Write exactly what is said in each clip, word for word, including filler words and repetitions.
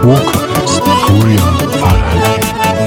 وکالست پوریا فرهادی.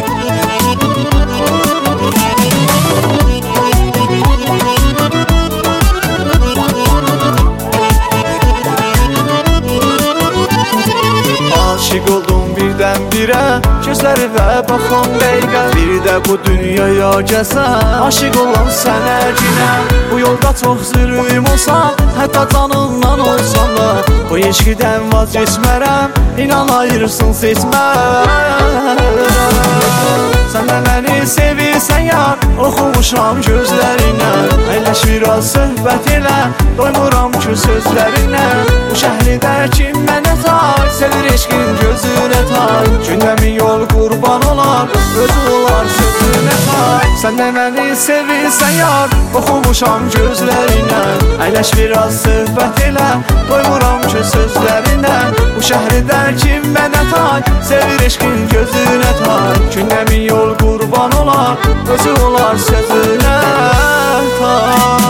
Aşık oldum birdən-birə, gözləri və baxan dəqiqə. Bir də bu dünyaya gəlsən, aşık olan sənə cinə. Bu yolda çox zülüm olsa, hətta canından olsan da, bu eşqidən vazgeçmərəm, inan ayırırsın seçmərəm. Sən də məni sevirsən yar, oxumuşam gözlərinə. Əyləş biraz söhbət elə, doymuram ki sözlərinə. Bu şəhridəki mənə tay, sevir eşqin gözünə tay. Gündəmin yol qurban olar, özü olar sözünə tay. Sən də məni sevirsən yar, oxumuşam gözlərinə. Əyləş biraz söhbət elə, doymuram ki sözlərinə. Bu şəhridəki mənə tay, sevir eşqin gözünə tay. Gündəmin yol qurban olar, özü olar sözünə tay.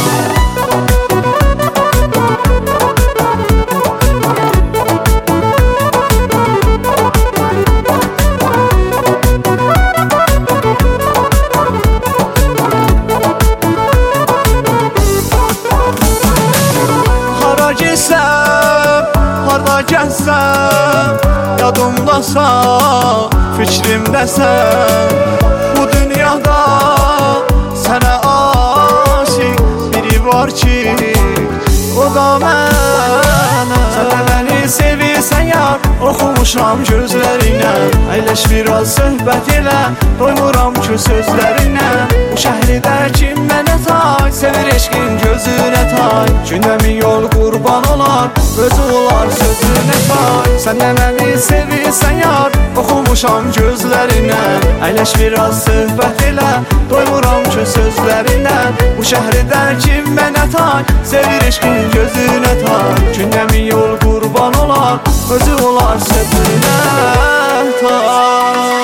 Harda gəlsən, yadımdasan, fikrimdəsən. Bu dünyada sənə aşiq biri var ki, o da mənəm. Sən də məni sevirsən yar, oxumuşam gözlərinə. Əyləş biraz söhbət elə, doymuram ki sözlərinə. Bu şəhridəki mənə tay, sevir eşqin gözünə tay. Gündəmin yol qurban olar, özü olar sözünə tay. Sən də məni sevirsən yar, oxumuşam gözlərinə. Əyləş biraz söhbət elə, doymuram ki sözlərinə. Bu şəhridəki mənə tay, sevir eşqin gözünə tay. Gündəmin yol qurban olar, özü olar sözünə tay.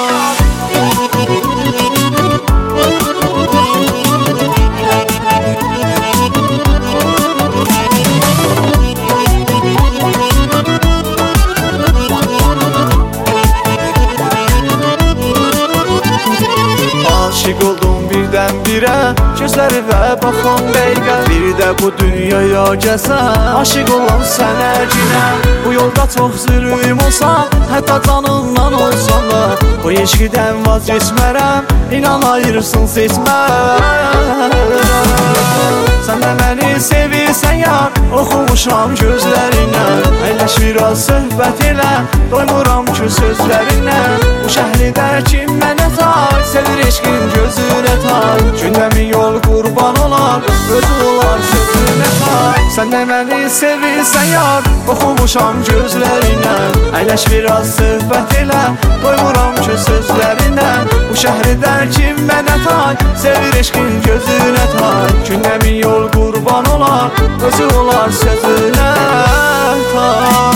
Aşık oldum birdən-birə, gözləri və baxan dəqiqə. Bir də bu dünyaya gəlsən, aşık olan sənə cinə. Bu yolda çox zülüm olsa, hətta canından olsan da, bu eşqidən vazgeçmərəm, inan ayırırsın seçmərəm. Sən də məni sevirsən yar, oxumuşam gözlərinə. Əyləş biraz söhbət elə, doymuram ki sözlərinə. Bu şəhridəki mənə tay, sevir eşqin gözünə tay. Gündəmin yol qurban olar, özü olar sözünə tay. Sən də məni sevirsən yar, oxumuşam gözlərinə. Əyləş biraz söhbət elə, doymuram ki sözlərinə. Bu şəhridəki mənə tay, sevir eşqin gözünə tay. Gündəmin yol qurban olar, özü olar sözünə tay.